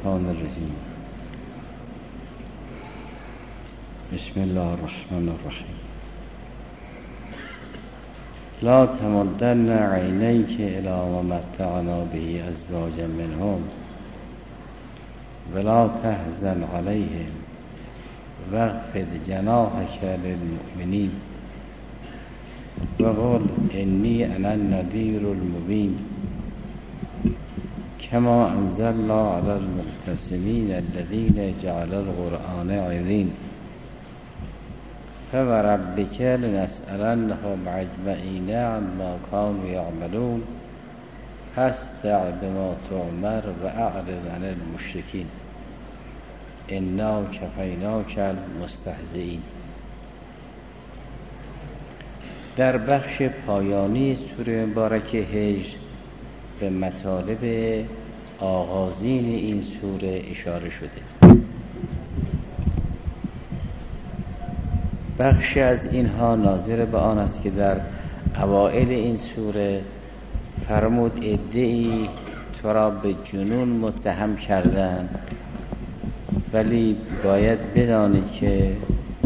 الشیطان الرجیم. بسم الله الرحمن الرحیم. لا تمدن عینیک الی ما متعنا به ازواجا منهم ولا تحزن علیهم واخفض جناحک للمؤمنین وقل انی انا النذیر المبین كما انزلنا على المقتسمين الذين جعل القرآن عظيم فوربك لنسألنهم أجمعين عما كانوا يعملون فاصدع بما تؤمر وأعرض عن المشركين إنا كفيناك المستهزئين. در بخش پایانی سوره مبارکه هجر به مطالب آغازین این سوره اشاره شده. بخشی از اینها ناظر به آن است که در اوائل این سوره فرمود عده‌ای تو را به جنون متهم کردند، ولی باید بدانید که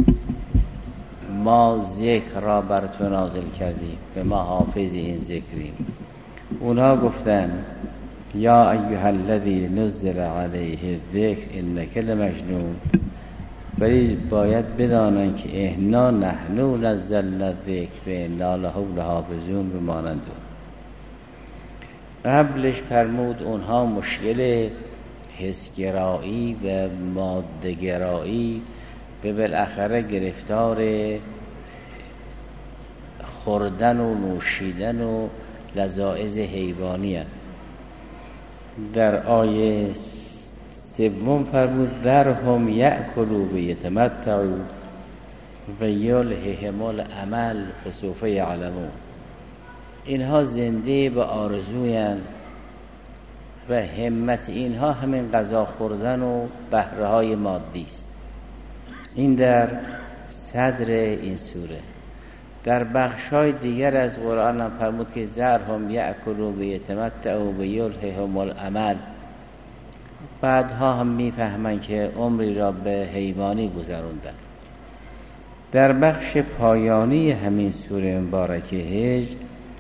ما ذکر را بر تو نازل کردیم و ما حافظ این ذکریم. اونا گفتن یا ایها الذی نزل علیه الذکر انک لمجنون، ولی باید بدانن که احنا نحنو نزلنا الذکر و انا له لحافظون بمانند. قبلش فرمود اونها مشکل حسگرایی و ماده‌گرایی و بالاخره گرفتار خوردن و نوشیدن و لذائذ حیوانی هست. در آیه سوم فرمود ذرهم یأکلوا و یتمتعوا و یلههم الامل فسوف یعلمون. اینها زنده به آرزویند و همت اینها همین غذا خوردن و بهره های مادی است. این در صدر این سوره. در بخش‌های دیگر از قرآن هم فرمود که ذرهم یأکلوا و یتمتعوا و یلههم الامل. بعدها هم میفهمن که عمری را به حیوانی گذروندن. در بخش پایانی همین سوره مبارکه هجر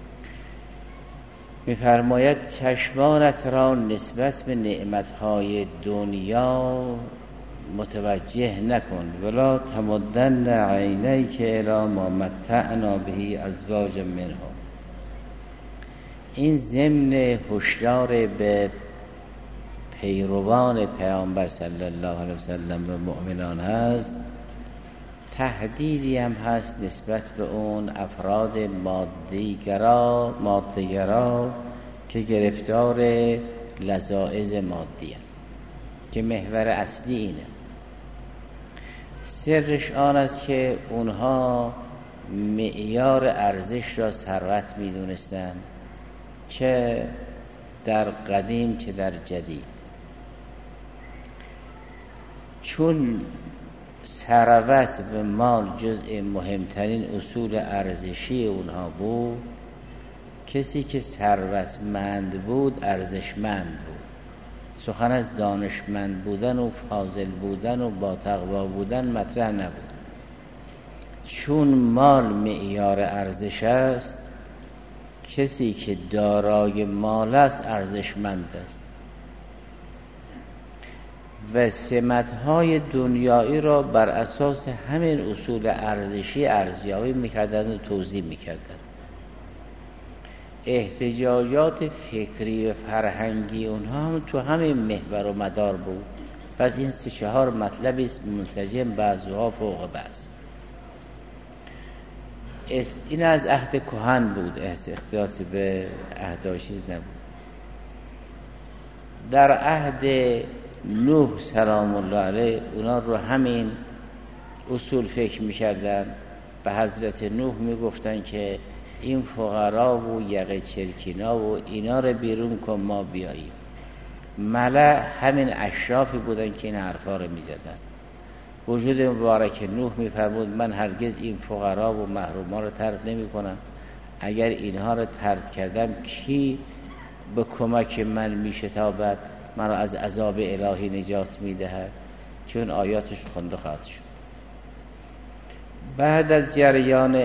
میفرماید چشمانت را نسبت به نعمتهای دنیا متوجه نکن ولا تمدن عینیک الی ما متعنا به ازواجا منهم. این ضمن هشدار به پیروان پیامبر صلی الله علیه وسلم و مؤمنان هست، تهدیدی هم هست نسبت به اون افراد ماده‌گرا که گرفتار لذائذ مادی هست که محور اصلی اینه. سرش آن است که اونها معیار ارزش را ثروت می‌دونستند، چه در قدیم چه در جدید. چون ثروت و مال جزء مهمترین اصول ارزشی اونها بود، کسی که ثروتمند بود ارزشمند بود. سخن از دانشمند بودن و فاضل بودن و با تقوا بودن مطرح نبود. چون مال معیار ارزش است، کسی که دارای مال است ارزشمند است و سمت‌های دنیایی را بر اساس همین اصول ارزشی ارزیابی می‌کردند و توزیع می‌کردند. احتجاجات فکری و فرهنگی اونها هم تو همین محور و مدار بود. پس این 3-4 مطلبی است منسجم بعضها فوق بعض. این از عهد کهن بود، اختصاصی به عهد چیز نبود. در عهد نوح سلام الله علیه اونا رو همین اصول فکر می‌کردن. به حضرت نوح میگفتن که این فقرا و یقه چرکینا و اینا رو بیرون کن ما بیاییم. ملأ همین اشرافی بودن که این حرفا رو میزدن. وجود مبارک نوح میفرمود من هرگز این فقرا و محروما رو ترک نمی کنم. اگر اینها رو ترک کردم کی به کمک من میشتابد؟ مرا از عذاب الهی نجات میدهد که اون آیاتش خونده خواهد شد. بعد از جریان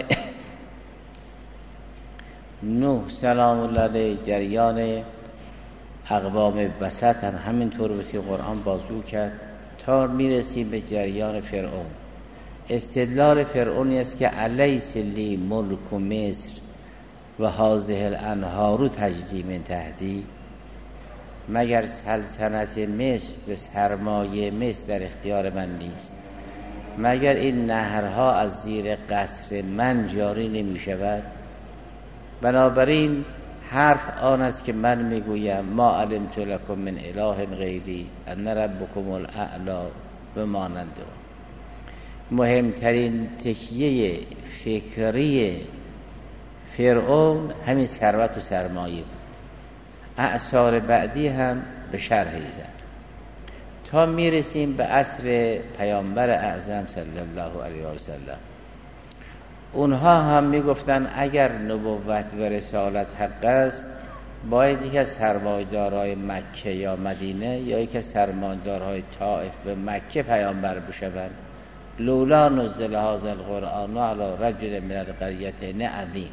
نوح سلام الله علیه، جریان اقوام وسط هم همینطور به قرآن بازگو کرد تا میرسیم به جریان فرعون. استدلال فرعونی است که الیس لی ملک مصر و هذه الانهار تجری من تحتی، مگر سلطنت مصر به سرمایه مصر در اختیار من نیست؟ مگر این نهرها از زیر قصر من جاری نمی شود؟ بنابراین حرف آن است که من میگویم ما علمت لکم من اله غیری ان ربکم الاعلی و مانند. مهمترین تکیه فکری فرعون همین ثروت و سرمایه بود. اعصار بعدی هم به شرح زد تا میرسیم به عصر پیامبر اعظم صلی الله علیه و سلم. اونها هم میگفتن اگر نبوت و رسالت حق است باید یکی از سرمایه‌دارای مکه یا مدینه یا یکی از سرمایه‌دارهای طائف به مکه پیامبر بشوند. لولا نزل هذا القرآن علی رجل من القریتین عظیم.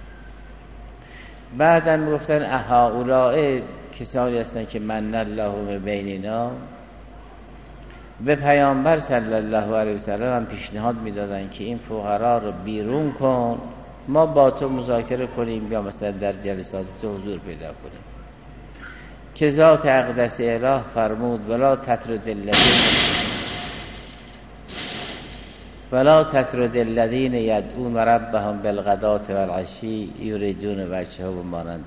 بعداً میگفتن هؤلاء کسانی هستند که من الله بیننا، به پیامبر صلی الله علیه و سلم هم پیشنهاد میدادن که این فقرا رو بیرون کن، ما با تو مذاکره کنیم یا مثلا در جلسات تو حضور پیدا کنیم. که ذات اقدس اله فرمود ولا تطرد الذین یدعون ربهم بالغداة والعشی یریدون وجهه و مانند.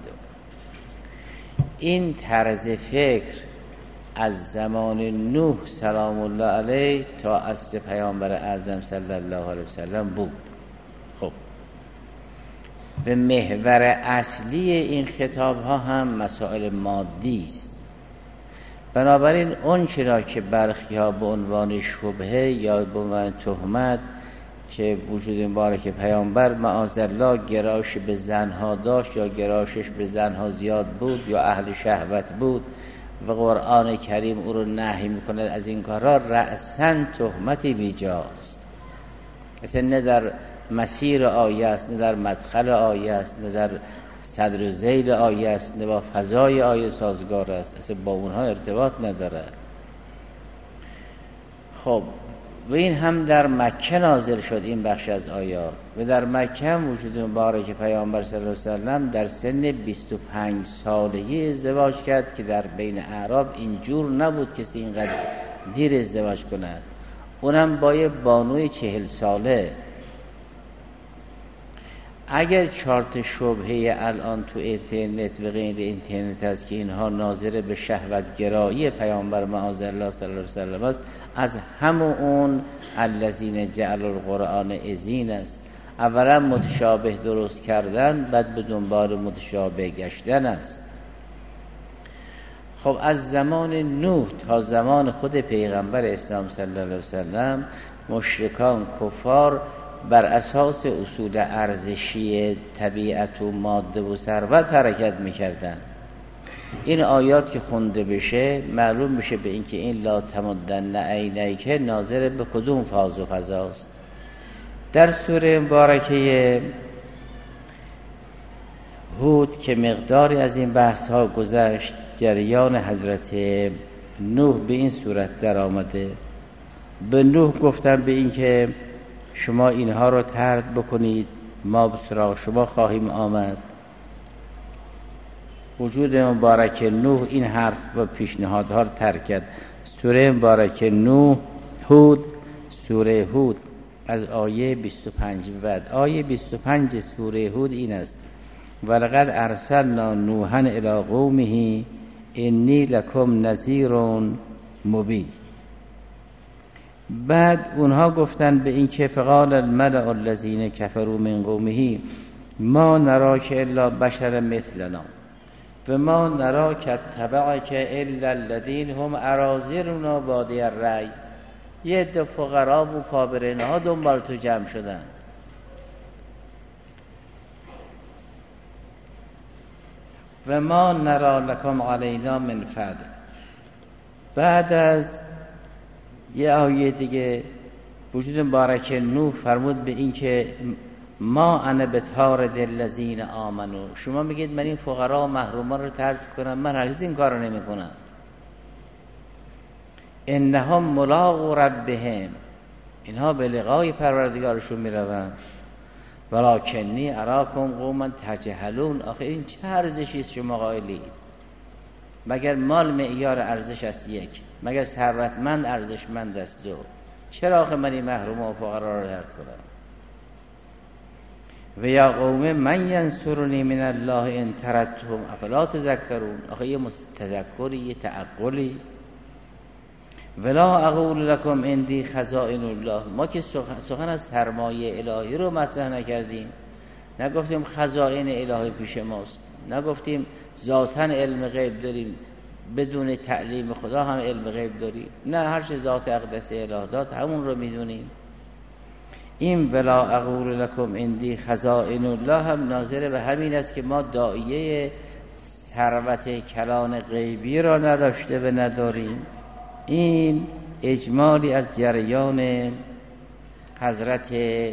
این طرز فکر از زمان نوح سلام الله علیه تا عصر پیامبر اعظم صلی الله علیه و سلم بود. خب به محور اصلی این خطاب ها هم مسائل مادی است. بنابراین اون چرا که برخی ها به عنوان شبهه یا به عنوان تهمت که وجود مبارک پیامبر معاذالله گرایش به زنها داشت یا گرایشش به زنها زیاد بود یا اهل شهوت بود و قرآن کریم او رو نهی میکنه از این کارها، رأساً تهمتی بیجاست. اصلا نه در مسیر آیه است، نه در مدخل آیه است، نه در صدر و ذیل آیه است، نه با فضای آیه سازگار است، اصلا با اونها ارتباط نداره. خب و این هم در مکه نازل شد این بخش از آیات و در مکه هم وجود مبارک پیامبر صلی الله علیه و سلم در سن 25 سالگی ازدواج کرد که در بین اعراب اینجور نبود کسی اینقدر دیر ازدواج کند، اونم با یه بانوی 40 ساله. اگر چارت شبهه الان تو اینترنت و غیر اینترنت است که اینها ناظر به شهوت گرایی پیامبر معاذالله صلی الله علیه و سلم است، از همون اون الذین جعلوا القرآن عضین است. اولا متشابه درست کردن، بعد به دنبال متشابه گشتن است. خب از زمان نوح تا زمان خود پیغمبر اسلام صلی الله علیه و سلم مشرکان کفار بر اساس اصول ارزشی طبیعت و ماده و ثروت حرکت میکردن. این آیات که خونده بشه معلوم میشه به اینکه این لا تمدن عینیک ناظر به کدوم فاز و فضاست. در سوره مبارکه هود که مقداری از این بحث ها گذشت، جریان حضرت نوح به این صورت در آمده. به نوح گفتن به این که شما اینها رو ترک بکنید، ما به سراغ شما خواهیم آمد. وجود مبارک نوح این حرف و پیشنهادها رو ترک کرد. سوره مبارک نوح هود، سوره هود از آیه 25 بعد، آیه 25 سوره هود این است: ولقد ارسلنا نوحا الی قومه انی لکم نذیر مبین. بعد اونها گفتن به این که فقال الملأ الذین کفروا من قومه ما نراک الا بشر مثلنا و ما نراک اتبعک الا الذین هم اراذلنا بادی الرأی. یه عده فقرا و پابرهنه ها دنبال تو جمع شدن. و ما نرا لکم علینا من فضل بعد از یه آیه دیگه وجود مبارک نوح فرمود به این که ما انا بطارد الذین آمنو، شما میگید من این فقرا و محرومان رو طرد کنم، من هرگز این کار رو نمی کنم. انهم ملاقو ربهم، اینها به لقای پروردگارشون میروند. ولکنی اراکم قوما تجهلون، آخه این چه ارزشی است شما قائلید؟ مگر مال معیار ارزش است؟ یک. مگر ثروتمند ارزشمند است؟ دو. چرا آخه من این محروم و فقرا رو طرد کنم؟ و یا قوم من ینصرنی من الله ان طردتهم افلا تذکرون، آخه یه تذکری، یه تعقلی. ولا اقول لكم عندي خزائن الله، ما که سخن از سرمایه الهی رو مطرح نکردیم، نگفتیم خزائن الهی پیش ماست، نگفتیم ذاتاً علم غیب داریم، بدون تعلیم خدا هم علم غیب داریم، نه، هر چه ذات اقدس اله داد همون رو میدونیم. این ولا اقول لكم عندي خزائن الله هم ناظر به همین است که ما داعیه ثروت کلان غیبی را نداشته و نداریم. این اجمالی از جریان حضرت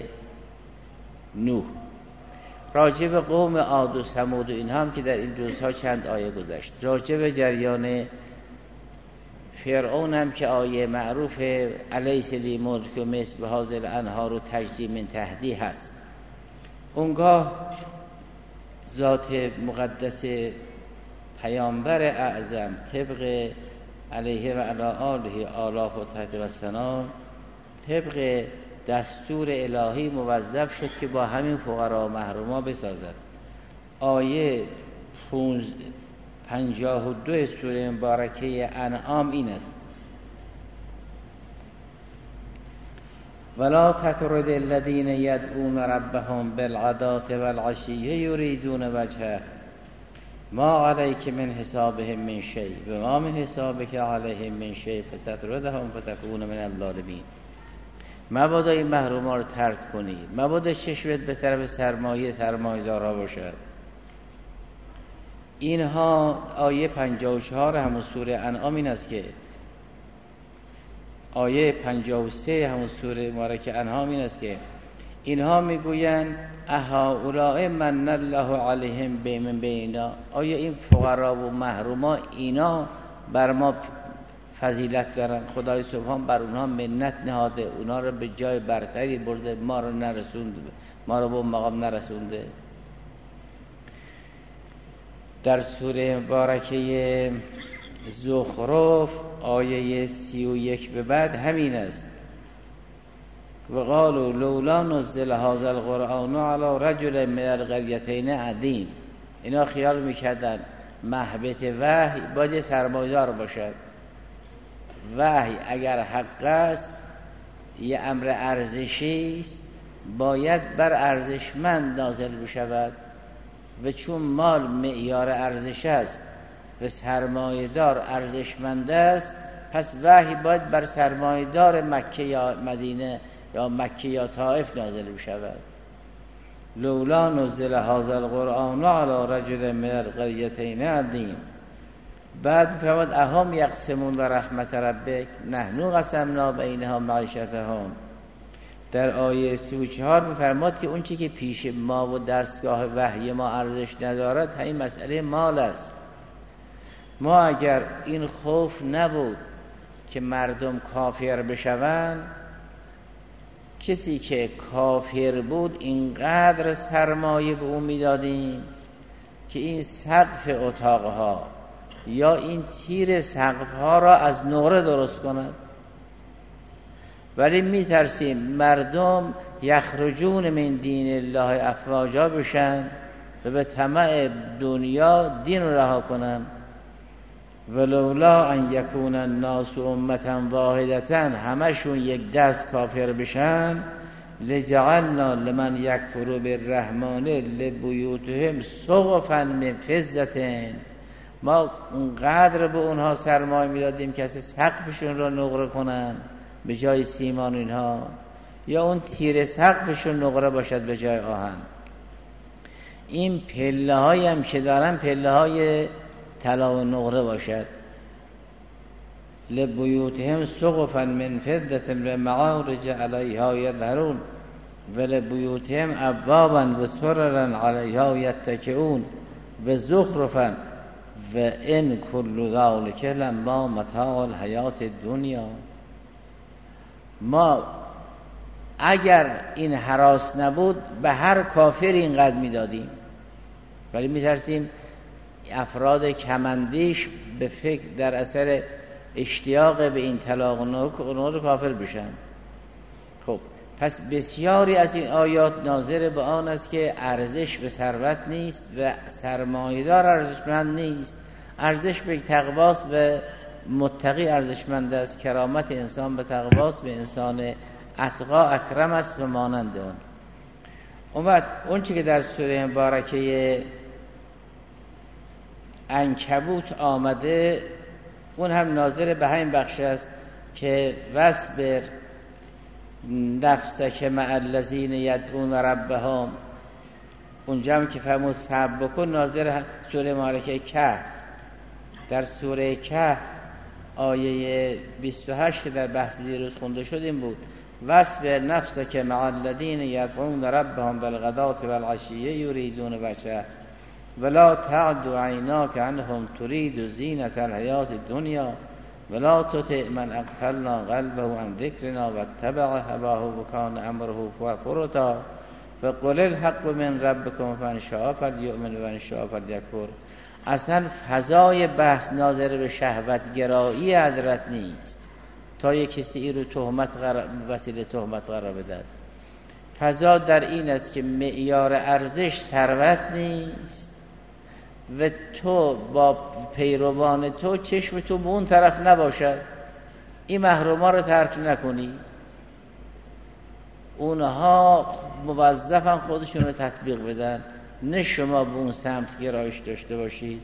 نوح. راجع به قوم عاد و ثمود و اینها هم که در این جزها چند آیه گذشت. راجع به جریان فرعون هم که آیه معروف الیس لی ملک مصر هذه الانهار تجری من تحتی هست. اونگاه ذات مقدس پیامبر اعظم طبق علیه و علی آله آلاف و تحت و سلام، طبق دستور الهی موظف شد که با همین فقرا و محروما بسازد. آیه 52 سوره مبارکه انعام این است: ولا تطرد الذین یدعون ربهم بالغداة والعشی یریدون وجهه ما علیک من حسابهم من شیء و ما من حسابک علیهم من شیء فتطردهم فتکون من الظالمین. مبادا این محروما رو طرد کنی، مبادا چشمت به طرف سرمایه‌دارا باشد. اینها آیه 54 همون سوره انعام این است که آیه 53 همون سوره مبارکه انعام این است که اینها میگویند اهؤلاء من الله علیهم من بینا، آیا این فقرا و محروما اینا بر ما فضیلت دارن؟ خدای سبحان بر اونها منت نهاده، اونها رو به جای برتری برده، ما رو نرسونده، ما رو به اون مقام نرسونده. در سوره مبارکه زخرف آیه 31 به بعد همین است: و قالوا لولا نزل هذا القرآن على رجل من القريتين عظیم. اینا خیال میکردن محبت وحی باید سرمایه‌دار باشد. وحی اگر حق است یه امر ارزشی است، باید بر ارزشمند نازل بشود و چون مال معیار ارزش است و سرمایه‌دار ارزشمند است، پس وحی باید بر سرمایه‌دار مکه یا مدینه یا مکه یا طائف نازل بشود. لولا نزل هذا القرآن على رجل من القريتين عظیم. بعد فرمود اهم یقسمون رحمت ربک نحن قسمنا بینهم معیشتهم. در آیه 34 می‌فرماد که اون چیزی که پیش ما و دستگاه وحی ما ارزش ندارد همین مسئله مال است. ما اگر این خوف نبود که مردم کافر بشوند، کسی که کافر بود اینقدر سرمایه به اون میدادیم که این سقف اتاقها یا این تیر سقفها را از نقره درست کند. ولی میترسیم مردم یخرجون من دین الله افواجا بشن و به طمع دنیا دین رو رها کنن. ولولا ان یکون الناس امة واحدة، همشون یک دست کافر بشن، لجعلنا لمن یکفر بالرحمن لبیوتهم سقفا من فضة، ما اونقدر به اونها سرمایه میدادیم که اصلا سقفشون را نقره کنن به جای سیمان اینها، یا اون تیر سقفشون نقره باشد به جای آهن. این پله هایی هم که دارن پله های طلا و نقره باشد. لبیوتهم سقفا من فضة ومعارج علیها یظهرون ولبیوتهم ابوابا وسررا علیها یتکئون وزخرفا وان کل ذلک لما متاع الحیات الدنیا. ما اگر این هراس نبود به هر کافر اینقدر میدادیم، ولی میترسیم افراد کمندیش به فکر در اثر اشتیاق به این طلاق و کافر بشن. خب پس بسیاری از این آیات ناظر به آن است که ارزش به ثروت نیست و سرمایه‌دار ارزشمند نیست، ارزش به تقواست و متقی ارزشمند است، کرامت انسان به تقواست، به انسان اتقا اکرم است و مانند اون. اون بعد اون چی که در سوره مبارکه عنکبوت آمده اون هم ناظر به همین بخش است که واصبر نفسک مع الذین یدعون ربهم. اونجا هم که فرمود صبر بکن ناظر سوره مبارکه کهف. در سوره کهف آیه 28 که در بحث دیروز خونده شد این بود: واصبر نفسک مع الذین یدعون ربهم بالغداة والعشی یریدون وجهه ولا تعد عیناک عنهم ترید زینة الحیاة الدنیا ولا تطع من اغفلنا قلبه عن ذکرنا واتبع هواه وکان امره فرطا فقل الحق من ربکم فان شاء فلیؤمن وان شاء فلیکفر. اصلا فضای بحث ناظر به شهوت گرایی حضرت نیست تا یک کسی ای رو وسیله تهمت قرار بدهد. فضا در این است که معیار ارزش ثروت نیست و تو با پیروان تو چشم تو به اون طرف نباشد، این محروما رو ترک نکنی. اونها موظفن خودشون رو تطبیق بدن، نه شما به اون سمت گرایش داشته باشید.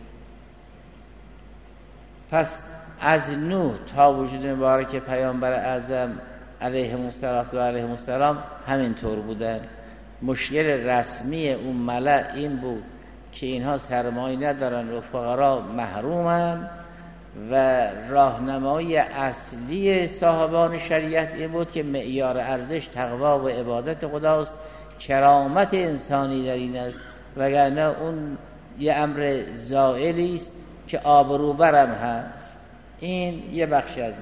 پس از نوح تا وجود مبارک پیامبر اعظم علیهم السلام همینطور بودن. مشکل رسمی اون ملأ این بود که اینها سرمایه ندارن و فقرا محرومن و راهنمایی اصلی صاحبان شریعت این بود که معیار ارزش تقوا و عبادت خداست، کرامت انسانی در این است، وگرنه اون یه امر زائلی است که آبروبرم هست. این یه بخشی از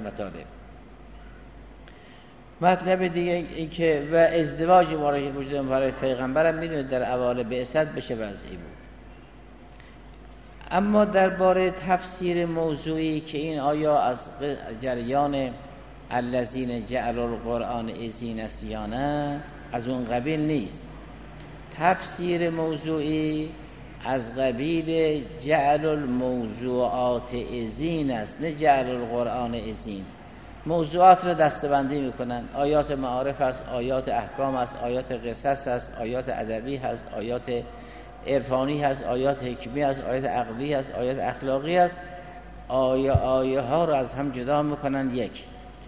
مطلب دیگه این که و ازدواج مبارک وجود مبارک پیغمبرم میدونید در اوایل بعثت بشه وضعی بود. اما درباره تفسیر موضوعی که این آیا از جریان الذین جعلوا القرآن عضین است یا نه، از اون قبیل نیست. تفسیر موضوعی از قبیل جعل الموضوعات عضین است، نه جعل القرآن عضین. موضوعات رو دسته‌بندی میکنن، آیات معارف است، آیات احکام است، آیات قصص است، آیات ادبی هست، آیات عرفانی هست، آیات حکمی هست، آیات عقلی هست، آیات اخلاقی هست. آیه ها رو از هم جدا میکنن یک.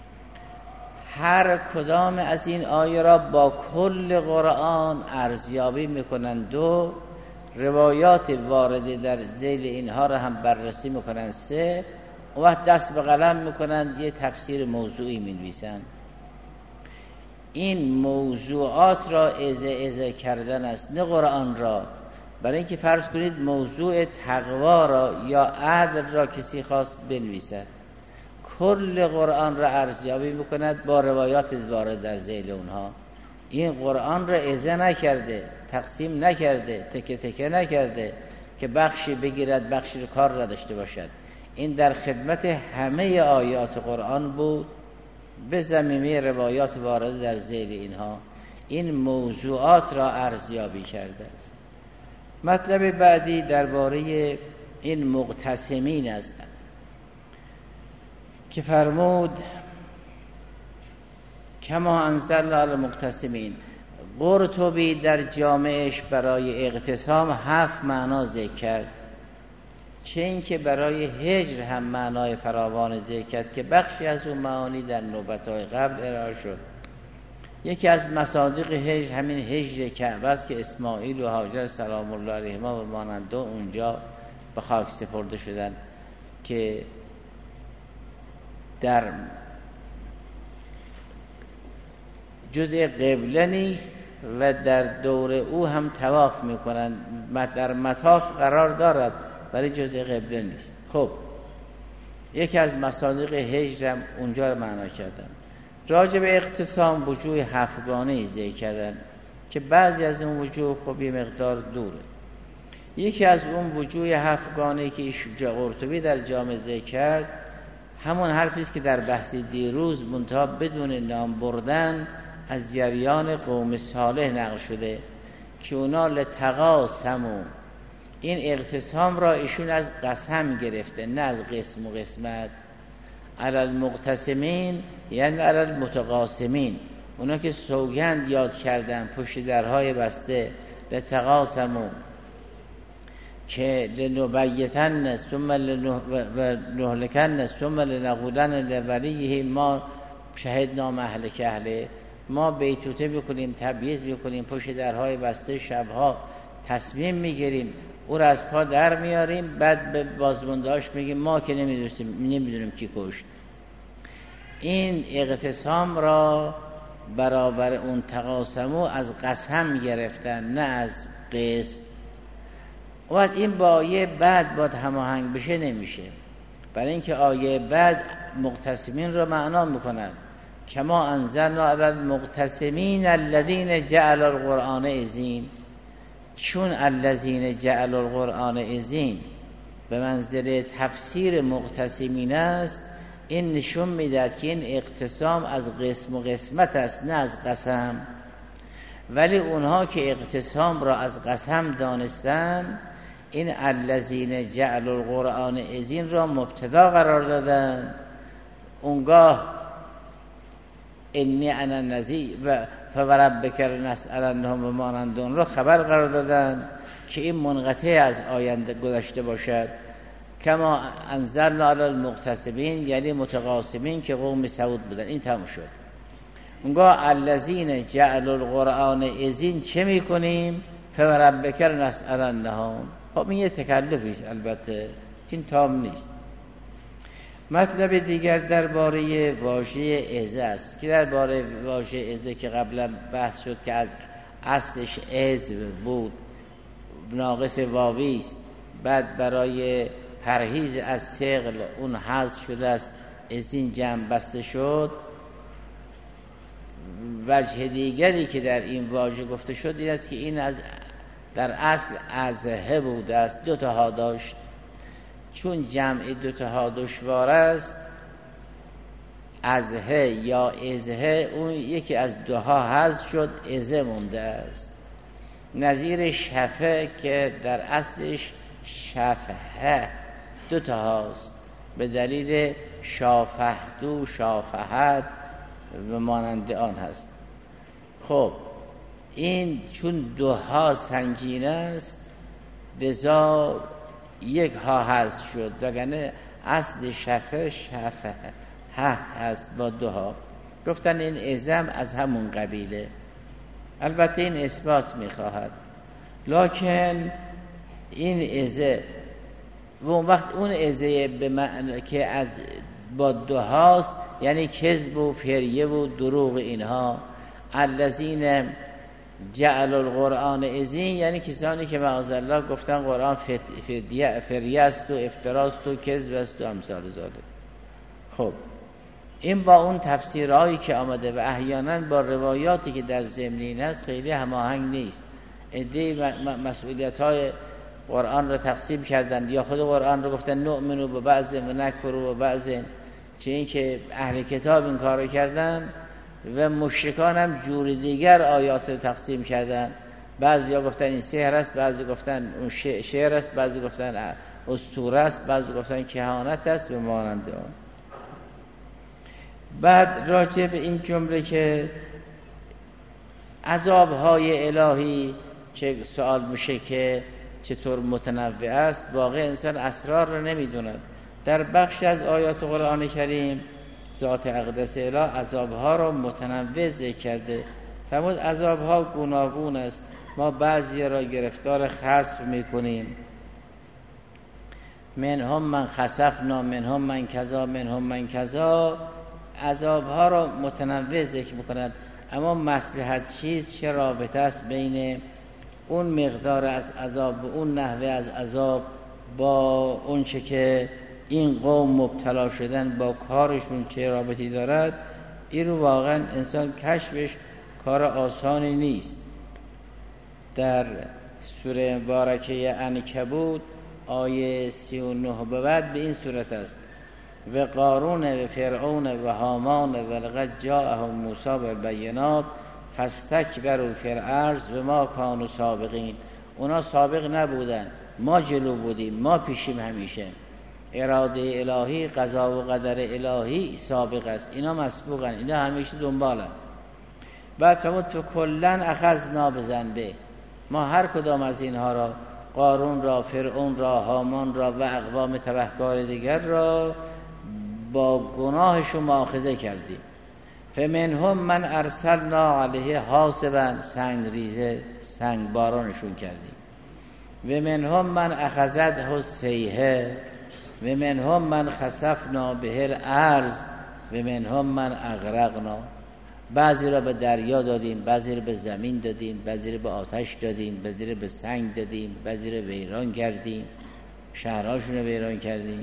هر کدام از این آیه را با کل قرآن ارزیابی میکنن. دو، روایات وارده در ذیل اینها را هم بررسی میکنن. سه، و وقت دست به قلم میکنن یه تفسیر موضوعی مینویسن. این موضوعات را ازه کردن است، نه قرآن را. برای اینکه فرض کنید موضوع تقوا را یا عدل را کسی خواست بنویسد، کل قرآن را ارزیابی میکند با روایات وارد در ذیل اونها. این قرآن را ازه نکرده، تقسیم نکرده، تکه تکه نکرده که بخشی بگیرد بخشی رو کار را داشته باشد. این در خدمت همه آیات قرآن بود به زمینه روایات وارد در ذیل اینها. این موضوعات را ارزیابی کرده است. مطلب بعدی درباره این مقتسمین است که فرمود کما انزلنا علی المقتسمین. قرطبی در جامعش برای اقتسام 7 معنا ذکر کرد، چه این که برای هجر هم معنای فراوان ذکر کرد که بخشی از اون معانی در نوبت‌های قبل ارائه شد. یکی از مصادیق هجر همین هجر کعبه است که اسماعیل و هاجر سلام الله علیهما و مانند اونجا به خاک سپرده شدن که در جزء قبله نیست و در دور او هم طواف میکنن، در مطاف قرار دارد ولی جزء قبله نیست. خب یکی از مصادیق هجر هم اونجا رو معنا کردن. راجع به اقتسام وجوه 7 گانه ذکر کردن که بعضی از اون وجوه خب یه مقدار دوره. یکی از اون وجوه 7 گانه که قرطبی در جامع ذکر کرد همون حرفی است که در بحث دیروز منتها بدون نام بردن از جریان قوم صالح نقل شده که اونا لتقاسموا، این اقتسام را ایشون از قسم گرفته نه از قسم و قسمت. علی المقتسمین یعنی علی المتقاسمین، اونا که سوگند یاد کردن پشت درهای بسته، لتقاسموا که لنبیتن ثم لنهلکن ثم لنقولن لولیه ما شهدنا مهلک اهله، ما بیتوته بکنیم، تبییت بکنیم، پشت درهای بسته شبها تصمیم میگیریم، او را از پا در میاریم، بعد به بازماندهاش میگیم ما که نمیدونیم کی کشت. این اقتسام را برابر اون تقاسمو از قسم گرفتن نه از قسم. و این با آیه بعد باید هماهنگ بشه نمیشه، برای اینکه آیه بعد مقتسمین را معنا میکنند کما انزلنا علی المقتسمین الذین جعلوا القرآن عضین، چون الذین جعلوا القرآن عضین به منزله تفسیر مقتسمین است، این نشون میدهد که این اقتسام از قسم و قسمت است نه از قسم. ولی اونها که اقتسام را از قسم دانستن این الذین جعلوا القرآن عضین را مبتدا قرار دادن، اونگاه انی انا النذیر و فوربک لنسألنهم بما لنبئهم را خبر قرار دادن که این منقطع از آینده گذشته باشد. کما انزلنا علی المقتسمین یعنی متقاسمین که قوم سعود بودن، این تموم شد. اونگاه الذین جعلوا القرآن عضین چه میکنیم؟ فوربک لنسألنهم. خب این یه تکلفی است، البته این تام نیست. مطلب دیگر درباره واژه عزه است که درباره واژه عزه که قبلا بحث شد که از اصلش عز بود، ناقص واوی است، بعد برای پرهیز از ثقل اون حذف شده است، عزین جمع بسته شد. وجه دیگری که در این واژه گفته شد این است که این در اصل ازهه بوده است، 2 تا ها داشت، چون جمع 2 تا ها دشوار است، ازهه یا ازهه اون یکی از 2 ها حذف شد، ازه مونده است. نظیر شفه که در اصلش شفه 2 تا هاست به دلیل شافهدو شافهد و مانند آن هست. خب این چون 2 ها سنگین است لذا 1 ها حذف شد، وگرنه اصل شفه شفه هست با 2 ها. گفتن این ازم از همون قبیله، البته این اثبات میخواهد، لکن این ازه و اون وقت اون ازه به معنی که از با 2 هاست یعنی کذب و فریه و دروغ اینها. الذین جعلوا القرآن عضین یعنی کسانی که معاذالله گفتن قرآن فریه است و افتراست و کذب است و امثال ذالک. خب این با اون تفسیرهایی که آمده و احیانا با روایاتی که در ضمنین است خیلی هماهنگ نیست. عده مسئولیت‌های قرآن را تقسیم کردند یا خود قرآن را گفتن نؤمنو به بعض و نکفرو به بعض، چه این که اهل کتاب این کار کردن و مشرکان هم جور دیگر آیات رو تقسیم کردن. بعضی ها گفتن این سحر است، بعضی گفتن اون شعر است، بعضی گفتن اسطوره است، بعضی گفتن کهانت است و مانند آن. بعد راجع به این جمله که عذاب‌های الهی که سوال میشه که چطور متنوع است، واقع انسان اسرار رو نمیدوند. در بخش از آیات قرآن کریم ذات اقدس اله عذاب‌ها را متنوع ذکر کرده. فرمود عذاب‌ها گوناگون است، ما بعضی را گرفتار خسف میکنیم، منهم من خسفنا، منهم من کذا، منهم من کذا، عذابها را متنوع ذکر میکند. اما مصلحت چیست؟ چه رابطه است بین اون مقدار از عذاب و اون نحوه از عذاب با اون چه که این قوم مبتلا شدن با کارشون چه رابطی دارد؟ این رو واقعا انسان کشفش کار آسانی نیست. در سوره مبارکه عنکبوت آیه 39 به بعد به این صورت است: و قارون و فرعون و هامان و لقد جاءهم موسی بالبینات فاستکبروا فی الارض و ما کانوا سابقین. اونا سابق نبودن، ما جلو بودیم، ما پیشیم. همیشه اراده الهی، قضا و قدر الهی سابق است، اینا مسبوقن، اینا همیشه دنبالن. بعد فرمود تو کلن اخذنا بذنبه، ما هر کدام از اینها را، قارون را، فرعون را، هامان را و اقوام تبهکار دیگر را، با گناهشون مؤاخذه کردیم. فمنهم من ارسلنا علیه حاصبا، سنگ ریزه، سنگ بارانشون کردیم. و منهم من اخذته الصیحه و منهم من خسفنا به الارض و منهم من اغرقنا. بعضی را به دریا دادیم، بعضی را به زمین دادیم، بعضی را به آتش دادیم، بعضی را به سنگ دادیم، بعضی را ویران کردیم، شهرهاشون رو ویران کردیم.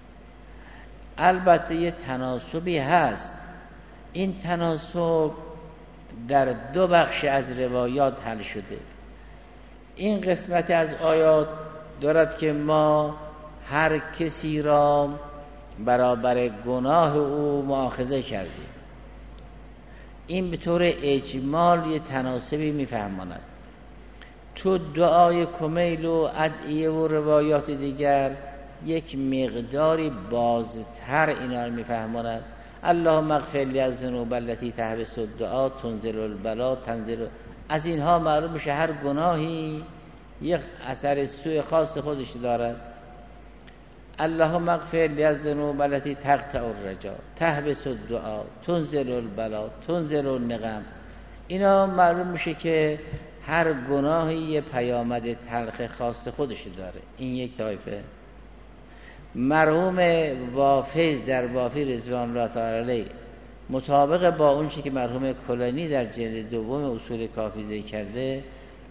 البته یه تناسبی هست. این تناسب در دو بخش از روایات حل شده. این قسمت از آیات دارد که ما هر کسی را برابر گناه او مؤاخذه کردیم. این به طور اجمال یه تناسبی میفهماند. تو دعای کمیل و ادعیه و روایات دیگر یک مقداری بازتر اینا رو میفهماند. اللهم اغفر لی الذنوب التي تحبس الدعاء تنزل البلا تنزل. از اینها معلوم میشه هر گناهی یک اثر سوء خاص خودش دارد. اللهم اغفر لی الذنوب التي تقطع الرجاء تحبس الدعاء تنزل البلا تنزل النقم. اینا معلوم میشه که هر گناهی یه پیامد تلخ خاص خودش داره. این یک طایفه. مرحوم وافیز در وافی رضوان الله تعالی علیه مطابق با اون چی که مرحوم کلانی در جلد دوم اصول کافی ذکر کرده،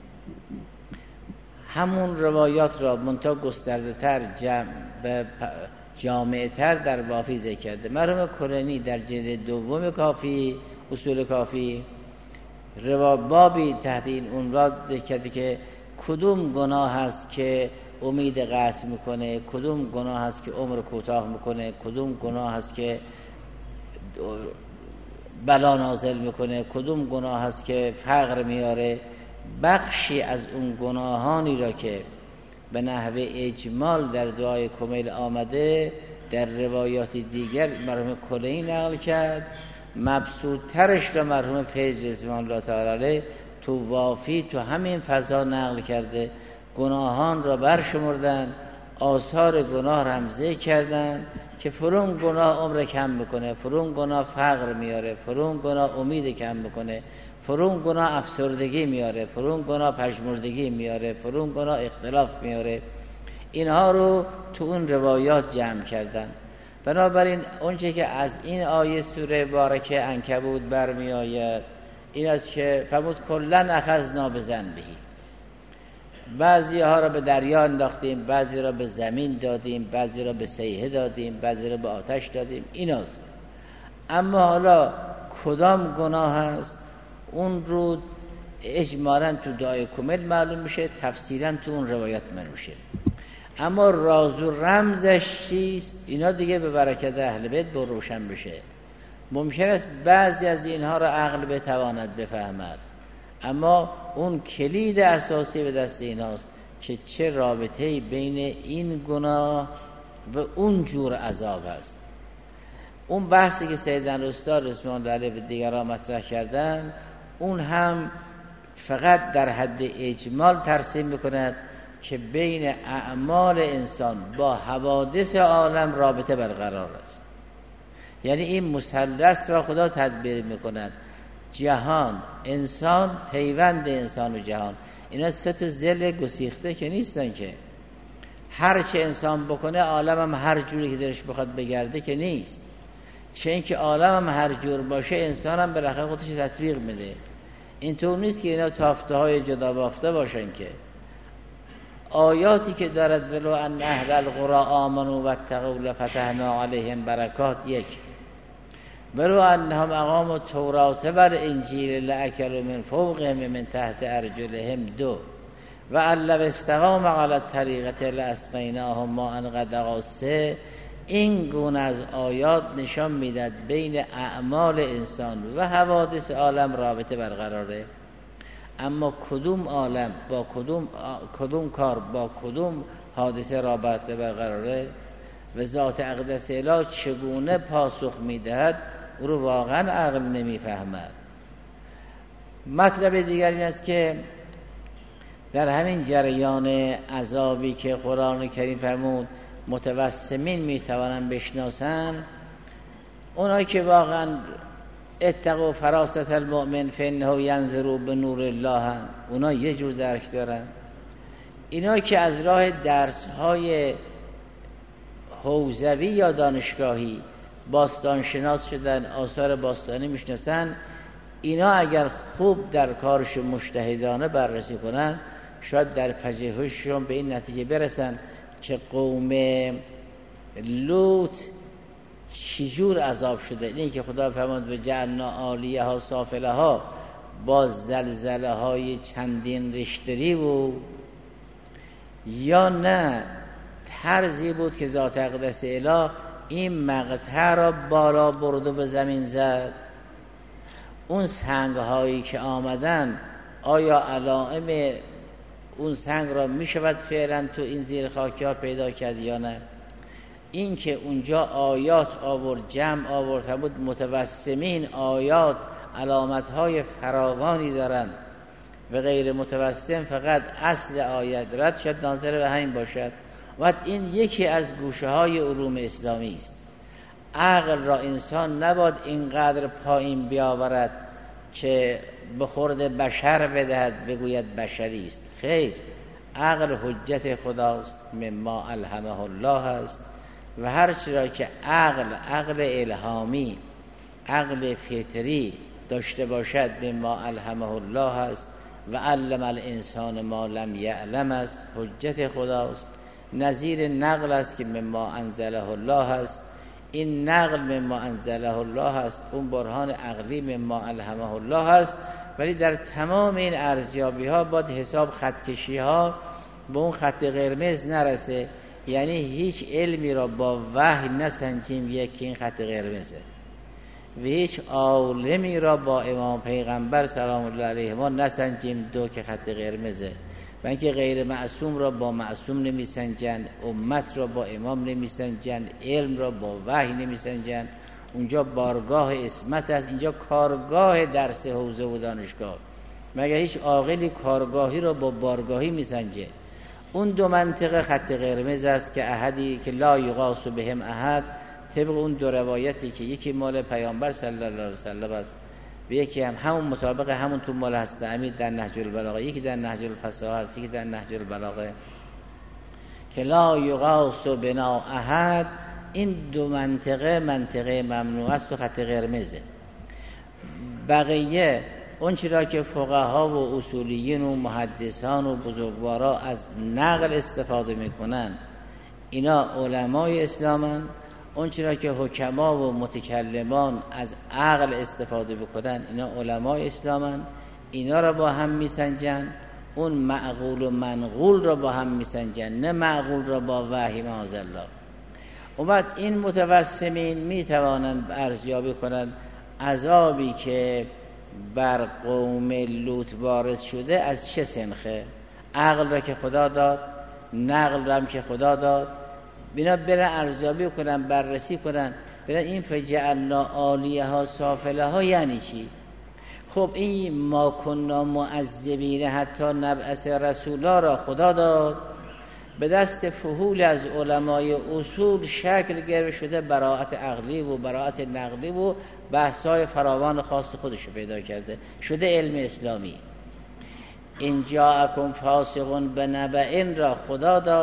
همون روایات را منتها گسترده تر جامعه تر در وافی ذکر کرده. مرحوم کلانی در جلد دوم کافی اصول کافی بابی تحت این عنوان ذکر کرده که کدوم گناه هست که امید قصد میکنه، کدوم گناه هست که عمر کوتاه میکنه، کدوم گناه هست که بلا نازل میکنه، کدوم گناه هست که فقر میاره. بخشی از اون گناهانی را که به نحوه اجمال در دعای کمیل آمده در روایات دیگر مرحوم کلینی نقل کرد. مبسوط ترش را مرحوم فیض رضوان الله تعالی علیه تو وافی تو همین فضا نقل کرده. گناهان را برشمردن، آثار گناه را هم ذکر کردن که فرون گناه عمر کم میکنه، فرون گناه فقر میاره، فرون گناه امید کم میکنه، فرون گناه افسردگی میاره، فرون گناه پژمردگی میاره، فرون گناه اختلاف میاره. اینها رو تو اون روایات جمع کردن. بنابراین اونچه که از این آیه سوره بارکه عنکبوت برمی آید این است که فرمود کلن اخذنا بذنبه. بعضی ها را به دریا انداختیم، بعضی را به زمین دادیم، بعضی را به صیحه دادیم، بعضی را به آتش دادیم. ایناست. اما حالا کدام گناه هست اون رو اجمالاً تو دعای کمیل معلوم میشه، تفصیلاً تو اون روایت معلوم میشه. اما راز و رمزش چیست؟ اینا دیگه به برکت اهل بیت روشن بشه. ممکن است بعضی از اینها را عقل بتواند بفهمد، اما اون کلید اساسی به دست ایناست که چه رابطه‌ای بین این گناه و اون جور عذاب است. اون بحثی که سیدن استاد رضوان الله علیه و دیگران مطرح کردن، اون هم فقط در حد اجمال ترسیم میکند که بین اعمال انسان با حوادث عالم رابطه برقرار است. یعنی این مثلث را خدا تدبیر میکند. جهان، انسان، پیوند انسان و جهان، اینا سه تا ضلع گسیخته که نیستن که. هر چه انسان بکنه عالم هم هر جوری که دلش بخواد بگرده که نیست. چه اینکه عالم هم هر جور باشه انسان هم بالاخره خودش تطبیق میده. اینطور نیست که اینا تافته های جدا بافته باشن، که آیاتی که دارد ولو ان اهل القرى آمنوا واتقوا لفتحنا علیهم برکات، یک، ولو انهم اقاموا التوراة والانجیل لأکلوا من فوقهم من تحت ارجلهم، دو، و ان لو استقاموا علی الطریقة لاسقیناهم ماء غدقا، سه. این گونه از آیات نشان میداد بین اعمال انسان و حوادث عالم رابطه برقراره، اما کدوم عالم با کدوم کار با کدوم حادثه رابطه برقراره و ذات اقدس الهی چگونه پاسخ میدهد او رو واقعا عقل نمیفهمد. مطلب دیگر این است که در همین جریان عذابی که قرآن کریم فرمود متوسمین میتوانن بشناسن، اونایی که واقعا اتقوا فراست المؤمن فانه ینظر بنور الله، اونا یه جور درک دارن. اینا که از راه درس‌های حوزوی یا دانشگاهی باستانشناس شدن، آثار باستانی میشناسن، اینا اگر خوب در کارش مجتهدانه بررسی کنن شاید در پژوهششون به این نتیجه برسن که قوم لوط چجور عذاب شده. این که خدا فرمود و جعلنا عالیها سافلها، با زلزله های چندین ریشتری بود، یا نه طرزی بود که ذات اقدس الهی این مقطع را بالا برد و به زمین زد. اون سنگ هایی که آمدن آیا علائم اون سنگ را می شود فعلا تو این زیر خاکی ها پیدا کرد یا نه؟ این که اونجا آیات آورد، جمع آورد بود متوسمین، آیات علامت های فراوانی دارن و غیر متوسم فقط اصل آیت رد شد ناظر به همین باشد. و این یکی از گوشه های علوم اسلامی است. عقل را انسان نباید اینقدر پایین بیاورد که به خورد بشر بدهد بگوید بشری است. خیر، عقل حجت خداست، مما الهمه الله است و هر چرا که عقل الهامی، عقل فطری داشته باشد مما الهمه الله است و علم الانسان ما لم یعلم است، حجت خداست. نظیر نقل است که مما انزله الله است. این نقل مما انزله الله است، اون برهان عقلی مما الهمه الله است. ولی در تمام این ارزیابی ها باید حساب خطکشی ها به اون خط قرمز نرسه، یعنی هیچ علمی را با وحی نسنجیم یکی این خط قرمزه و هیچ عالمی را با امام پیغمبر سلام الله علیه ما نسنجیم دو که خط قرمزه. و اینکه غیر معصوم را با معصوم نمیسنجن، امت را با امام نمیسنجن، علم را با وحی نمیسنجن. اونجا بارگاه اسمت است، اینجا کارگاه درس حوزه و دانشگاه. مگر هیچ عاقلی کارگاهی را با بارگاهی میسنجه؟ اون دو منطقه خط قرمز است که احدی که لا یقاس بهم احد، طبق اون دو روایتی که یکی مال پیامبر صلی الله علیه و سلم است و یکی هم همون مطابق همون تو مال حضرت امیر در نهج البلاغه، یکی در نهج الفصاحه است، یکی در نهج البلاغه، که لا یقاس بنا احد. این دو منطقه ممنوع است و خط قرمزه. بقیه اون چرا که فقها و اصولیین و محدثان و بزرگوارا از نقل استفاده میکنن اینا علمای اسلامن. اون چرا که حکما و متکلمان از عقل استفاده بکنن اینا علمای اسلامن. اینا را با هم میسنجن، اون معقول و منقول را با هم میسنجن، نه معقول را با وحی معاذالله. اومد این متوسمین میتوانند ارزیابی کنند عذابی که بر قوم لوط وارد شده از چه سنخه. عقل را که خدا داد، نقل را هم که خدا داد، بینا برن ارزیابی کنن، بررسی کنن، برن این فجعلنا عالیها سافلها یعنی چی؟ خب این ما کنا معذبین حتی نبعث رسولا را خدا داد، به دست فحول از علمای اصول شکل گرفته شده براءت عقلی و براءت نقلی و بحث‌های فراوان خاص خودش پیدا کرده، شده علم اسلامی. این جاءکم فاسق بنبأ را خدا داد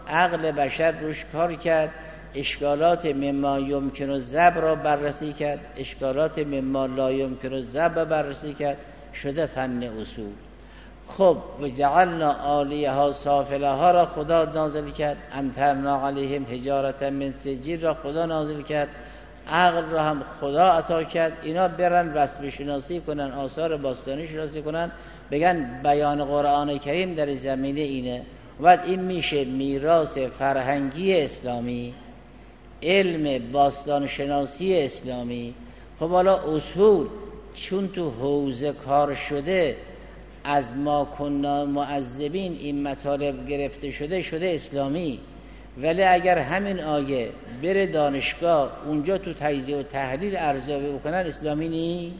عقل بشر روش کار کرد، اشکالات مما یمکن الضبط را بررسی کرد، اشکالات مما لا یمکن الضبط بررسی کرد، شده فن اصول. خب و جعلنا عالیها سافلها را خدا نازل کرد، امطرنا علیهم حجارة من سجیل را خدا نازل کرد، عقل را هم خدا عطا کرد. اینا برن وصف شناسی کنن، آثار باستانی شناسی کنن، بگن بیان قرآن کریم در زمینه اینه. و بعد این میشه میراث فرهنگی اسلامی، علم باستان شناسی اسلامی. خب حالا اصول چون تو حوزه کار شده، از ما کنا معذبین این مطالب گرفته شده اسلامی. ولی اگر همین آیه بره دانشگاه اونجا تو تجزیه و تحلیل ارزیابی بکنن، اسلامی نیست.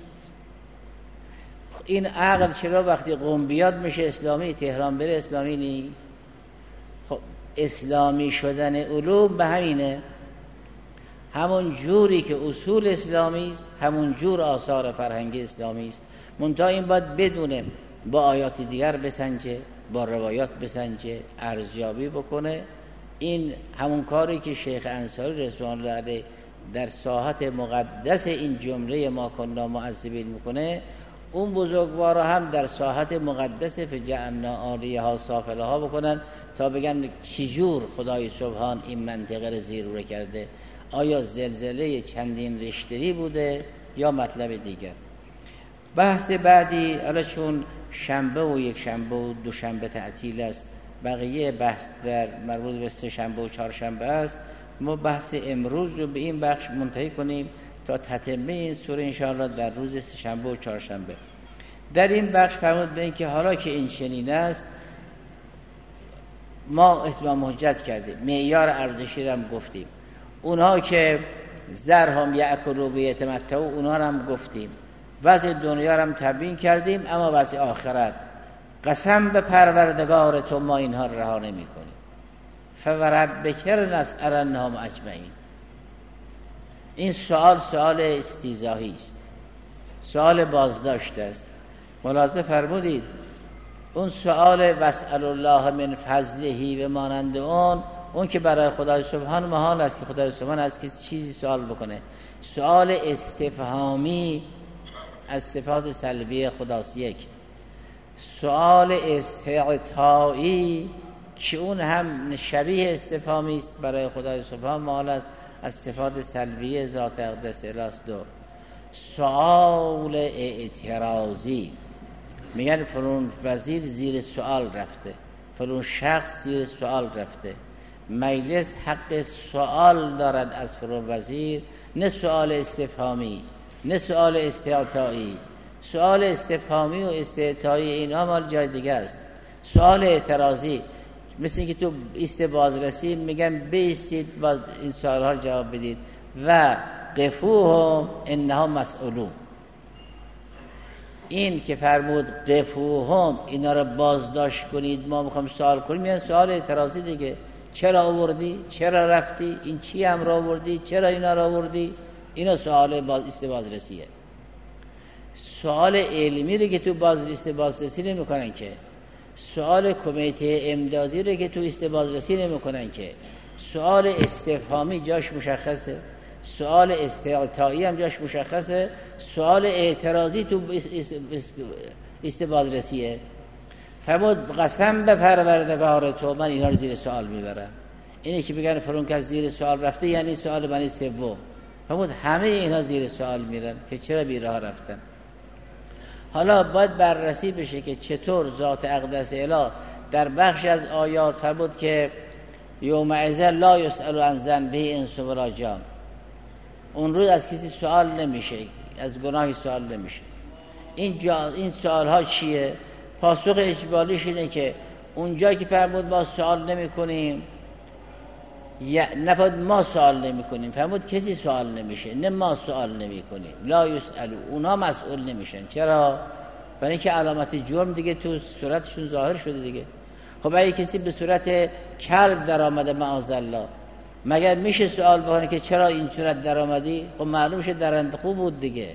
این عقل چرا وقتی قم بیاد میشه اسلامی، تهران بره اسلامی نیست؟ خب اسلامی شدن علوم به همینه، همون جوری که اصول اسلامی است همون جور آثار فرهنگی اسلامی است. منتها این باید بدونه، با آیات دیگر بسنجه، با روایات بسنجه، ارزیابی بکنه. این همون کاری که شیخ انصاری رضوان الله علیه در ساحت مقدس این جمله ما کنا معذبین میکنه، اون بزرگوارا هم در ساحت مقدس فجعلنا عالیها سافلها بکنن، تا بگن چجور خدای سبحان این منطقه رو زیرورو کرده. آیا زلزله چندین ریشتری بوده یا مطلب دیگر؟ بحث بعدی، حالا چون شنبه و یک شنبه و دو شنبه تعطیل است، بقیه بحث در مربوط به سه شنبه و چهار شنبه است. ما بحث امروز رو به این بخش منتهی کنیم تا تتمه این سوره انشاءالله در روز سه شنبه و چهار شنبه. در این بخش فرمود به این که حالا که این چنین است، ما اتمام حجت کردیم، معیار ارزشی رو هم گفتیم، اونها که ذرهم یأکلوا و یتمتعوا اونها رو هم گفتیم، وضع دنیا رو هم تبیین کردیم، اما وضع آخرت قسم به پروردگار تو ما اینها رو رها نمی کنیم. فوربک لنسألنهم اجمعین. این سوال استیضاحی است، سوال بازداشت است. ملاحظه فرمودید اون سوال واسأل الله من فضله و مانند اون که برای خدای سبحان محال است که خدای سبحان از کسی چیزی سوال بکنه. سوال استفهامی از صفات سلبی خداست. یک سوال استعطایی که اون هم شبیه استفهامی است برای خدای سبحان محال است از صفات سلبی ذات اقدس الاست. دو سوال اعتراضی، میگن فلان وزیر زیر سوال رفته، فلان شخص زیر سوال رفته، مجلس حق سوال دارد از فلان وزیر، نه سوال استفهامی نه سوال استعطایی. سوال استفهامی و استعطایی اینا مال جای دیگه است. سوال اعتراضی مثل اینکه تو ایست بازرسی میگن بیستید باز این سوالها رو جواب بدید و قفوهم انها مسئولون. این که فرمود قفوهم اینا رو بازداشت کنید ما میخوام سوال کنیم، یعنی سوال اعتراضی دیگه. چرا آوردی؟ چرا رفتی؟ این چی هم را آوردی؟ چرا اینا را آوردی؟ اینا سوال ایست بازرسیه. سوال علمی رو که تو ایست بازرسی نمیکنن که، سوال کمیته امدادی رو که تو ایست بازرسی نمیکنن که، سوال استفهامی جاش مشخصه، سوال استعطایی هم جاش مشخصه، سوال اعتراضی تو ایست بازرسیه. فرمود قسم به پروردگار تو من اینا رو زیر سوال میبرم. اینه که بگن فرون کس زیر سوال رفته یعنی سوال بنی سوم. فرمود همه اینا زیر سوال میرن که چرا بی راه رفتن. حالا باید بررسی بشه که چطور ذات اقدس اله در بخش از آیات فرمود که یومئذ لا یسأل عن ذنبه انس ولا جان. اون روز از کسی سوال نمیشه، از گناهی سوال نمیشه. این سوال ها چیه؟ پاسخ اجمالیش اینه که اونجا که فرمود ما سوال نمی کنیم، نفرد ما سوال نمی کنیم، فرمود کسی سوال نمیشه، نه ما سوال نمی کنیم. لا یسألو، اونا مسئول نمیشن. چرا؟ برای اینکه علامت جرم دیگه تو صورتشون ظاهر شده دیگه. خب اگه کسی به صورت کلب در آمده معاذالله، مگر میشه سوال بکنه که چرا این صورت در آمدی؟ خب معلوم شد درنده خوب بود دیگه.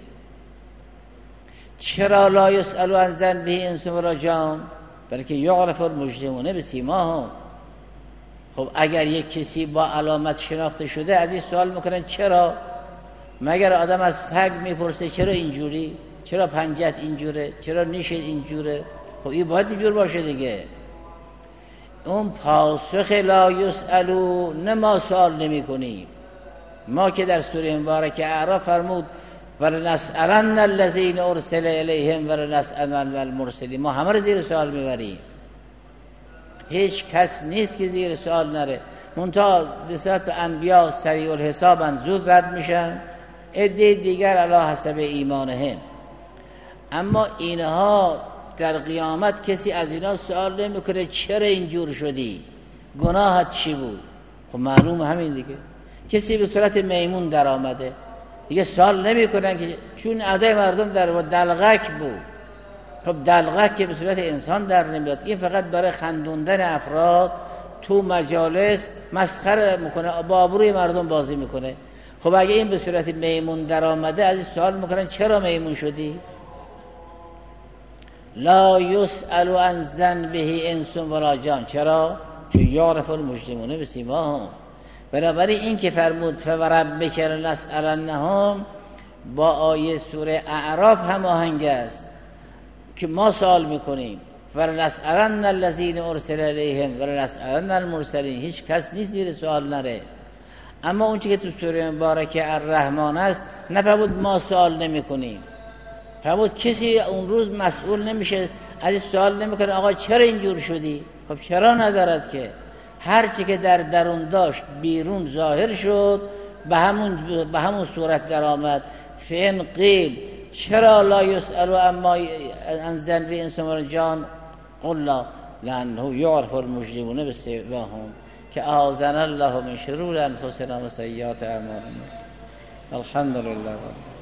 چرا لا یسألو عن ذنبه انس ولا جان؟ برای که یعرف المجرمون بسیماهم. خب اگر یک کسی با علامت شناخته شده از این سوال میکنن چرا؟ مگر آدم از سگ میپرسه چرا اینجوری؟ چرا پنجت اینجوره؟ چرا نیشت اینجوره؟ خب این باید اینجور باشه دیگه. اون پاسخ لا یسألو، نه ما سوال نمی کنیم. ما که در سوره مبارکه اعراف فرمود ولنسألن الذین ارسل الیهم ولنسألن المرسلین، ما همه رو زیر سوال میبریم. هیچ کس نیست که زیر سوال نره. منتها نسبت به انبیا سریع الحسابن، زود رد میشن. عده دیگر علی حسب ایمانهم. اما اینها در قیامت کسی از اینا سوال نمیکنه چرا اینجور شدی؟ گناهت چی بود؟ خب معلوم همین دیگه. کسی به صورت میمون در آمده دیگه سوال نمیکنن که چون عده مردم در دلغک بود. خب دلغک که به صورت انسان در نمیاد، این فقط برای خندوندن افراد تو مجالس مسخره میکنه، با آبروی مردم بازی میکنه. خب اگه این به صورت میمون در آمده از این سوال میکنن چرا میمون شدی؟ لا یسأل عن ذنبه انس ولا جان. چرا؟ چون یعرف المجرمون بسیماهم. بنابراین این که فرمود فوربک لنسألنهم با آیه سوره اعراف هماهنگ است که ما سوال میکنیم ولنسألن الذین ارسل الیهم ولنسألن المرسلین. هیچ کس نیست زیر سوال نره. اما اون چیزی که تو سوره مبارکه الرحمن است نفرمود ما سوال نمیکنیم، فرمود کسی اون روز مسئول نمیشه از سوال نمیکنه آقا چرا اینجور شدی؟ خب چرا ندارد که هر چی که در درون داشت بیرون ظاهر شد، به همون صورت در آمد. فین قیل چرا لا یسألو اما عن ذنب انس و جان قل لانه یعرف المجرمون بسیماهم که اعاذنا الله من شرور انفسنا و سیئات اعمالنا. الحمدلله.